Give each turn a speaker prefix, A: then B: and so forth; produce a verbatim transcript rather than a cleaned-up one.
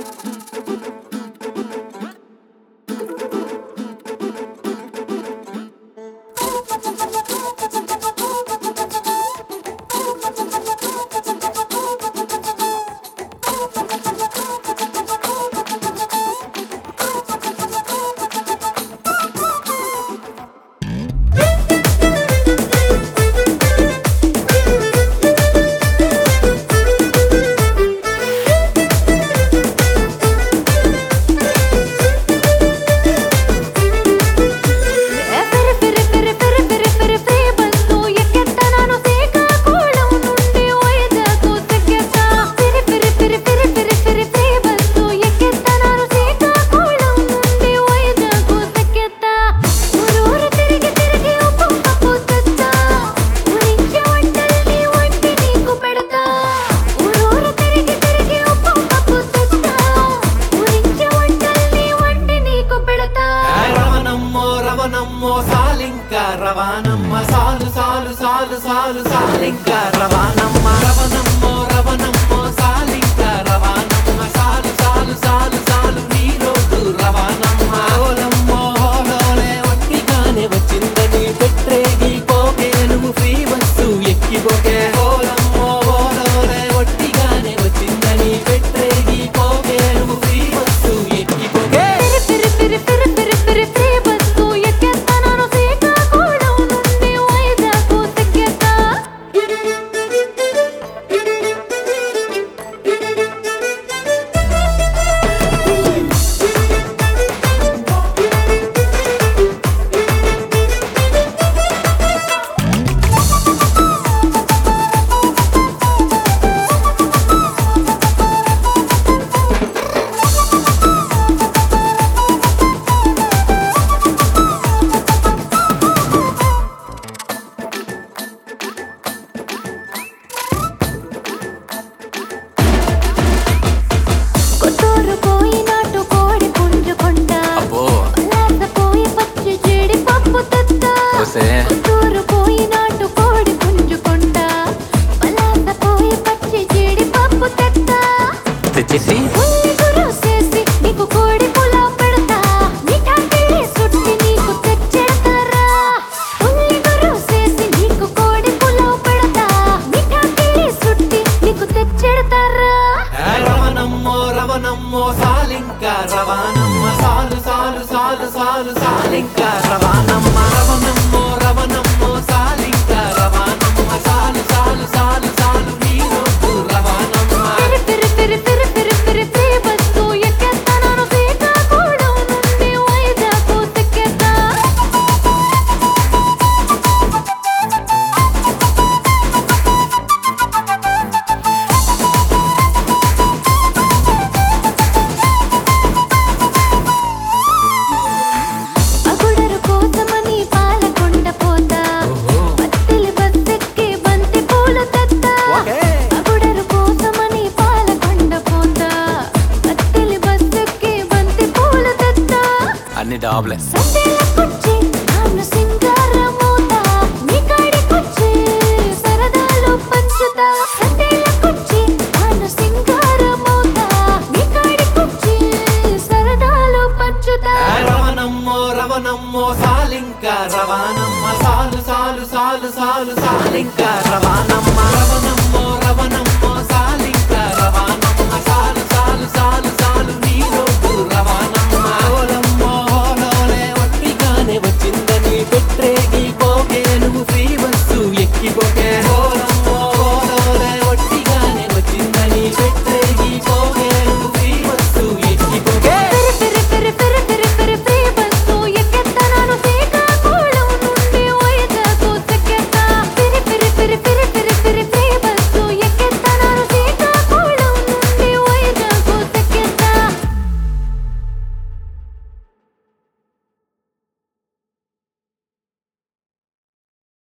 A: రవాణమ్మ సాలు సాలు సాలు సాలు సాలింకా రవాణమ్మ రవణమ్మో రవణమ్మో సాలింకా రవాణమ్మ సాలు సాలు సాలు సాలు నీ రోడ్డు రవాణమ్మ ఓలమ్మో హోలోలే ఒట్టిగానే వచ్చిందని పెట్టేగి పోగే నువ్వు ఫ్రీ బస్సు ఎక్కిపోకే ఓలమ్మో హోలోలే ఒట్టిగానే వచ్చిందని పెట్టేగి పోగే నువ్వు ఫ్రీ బస్సు ఎక్కిపోకే
B: పిరి పిరి పిరి పిరి పిరి ఫ్రీ బస్సు ఎక్కేస్తాను శ్రీకాకుళం నుండి వైజాగ్ తెగ్గేస్తా కొట్టూరు పోయినట్టు కోడి పుంజుకొండ పలాస పోయి పచ్చి జీడి పప్పు తెత్త కొట్టూరు పోయినట్టు కోడి పుంజుకొండ పలాస పోయి పచ్చి జీడి పప్పు తెత్త
C: తెచ్చేసి
B: ఉల్లి గురుసేసి నీకు కోడి పులావ్ పెడతా మిఠాయి సుట్టి నీకు తెచ్చేస్తారా ఉల్లి గురుసేసి నీకు కోడి పులావ్ పెడతా మిఠాయి సుట్టి నీకు తెచ్చేస్తారా
A: రవణమ్మో రవణమ్మో సాలింకా రవాణమ్మ సాలు సాలు సాలు సాలు సాలింకా రవాణమ్మ రవణమ్మో రవణమ్మో సాలింకా రవాణమ్మ సాలు సాలు సాలు సాలు నీ రోడ్డు రవాణమ్మ
B: పిరి పిరి పిరి పిరి పిరి ఫ్రీ బస్సు ఎక్కేస్తాను శ్రీకాకుళం నుండి వైజాగ్ తెగ్గేస్తా అగుడరు కోసమని పాలకొండ పోతా పత్తిలి బస్సెక్కి బంతి పూలు తెత్తా అగుడరు కోసమని పాలకొండ పోతా పత్తిలి బస్సెక్కి బంతి పూలు తెత్తా
C: అన్ని డాబ్లే
B: సందేలకొచ్చి నాను సింగారమోతా నీ కాడికొచ్చి సరదాలు పంచుతా సందేలకొచ్చి నాను సింగారమోతా నీ కాడికొచ్చి సరదాలు పంచుతా
A: రవణమ్మో రవణమ్మో సాలింకా రవాణమ్మ సాలు సాలు సాలు సాలు సాలింకా రవాణమ్మ